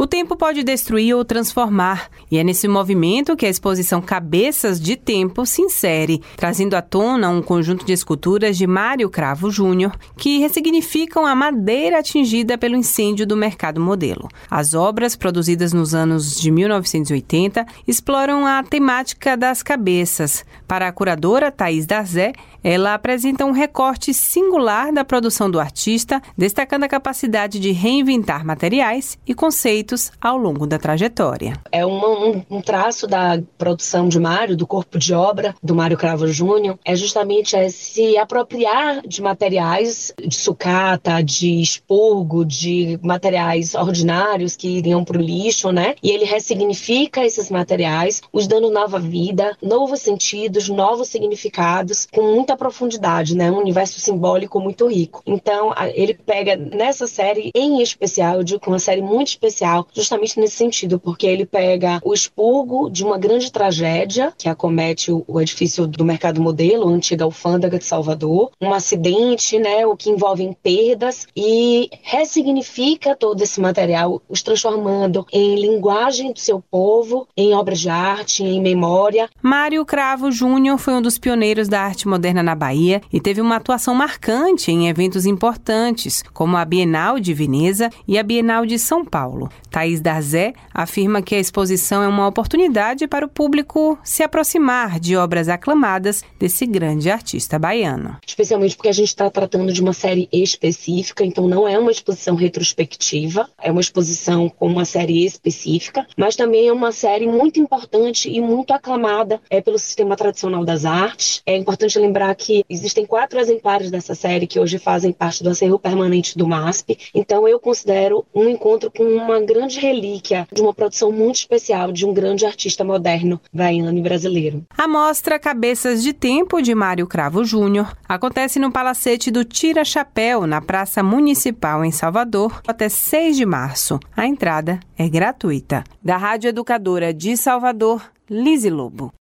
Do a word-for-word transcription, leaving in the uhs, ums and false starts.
O tempo pode destruir ou transformar, e é nesse movimento que a exposição Cabeças de Tempo se insere, trazendo à tona um conjunto de esculturas de Mário Cravo Júnior que ressignificam a madeira atingida pelo incêndio do Mercado Modelo. As obras, produzidas nos anos de mil novecentos e oitenta, exploram a temática das cabeças. Para a curadora Thaís Darzé, ela apresenta um recorte singular da produção do artista, destacando a capacidade de reinventar materiais e conceitos ao longo da trajetória. É uma, um, um traço da produção de Mário, do corpo de obra do Mário Cravo Júnior, é justamente é se apropriar de materiais de sucata, de expurgo, de materiais ordinários que iriam para o lixo, né? E ele ressignifica esses materiais, os dando nova vida, novos sentidos, novos significados, com muita profundidade, né? Um universo simbólico muito rico. Então, ele pega nessa série em especial, eu digo que é uma série muito especial, justamente nesse sentido, porque ele pega o expurgo de uma grande tragédia que acomete o, o edifício do Mercado Modelo, a antiga alfândega de Salvador, um acidente, né? O que envolve perdas, e ressignifica todo esse material, os transformando em linguagem do seu povo, em obras de arte, em memória. Mário Cravo Júnior foi um dos pioneiros da arte moderna na Bahia e teve uma atuação marcante em eventos importantes, como a Bienal de Veneza e a Bienal de São Paulo. Thaís Darzé afirma que a exposição é uma oportunidade para o público se aproximar de obras aclamadas desse grande artista baiano. Especialmente porque a gente está tratando de uma série específica, então não é uma exposição retrospectiva, é uma exposição com uma série específica, mas também é uma série muito importante e muito aclamada é, pelo sistema tradicional das artes. É importante lembrar que existem quatro exemplares dessa série que hoje fazem parte do acervo permanente do M A S P, então eu considero um encontro com uma grande relíquia de uma produção muito especial de um grande artista moderno baiano e brasileiro. A mostra Cabeças de Tempo, de Mário Cravo Júnior, acontece no Palacete do Tira Chapéu, na Praça Municipal, em Salvador, até seis de março. A entrada é gratuita. Da Rádio Educadora de Salvador, Lise Lobo.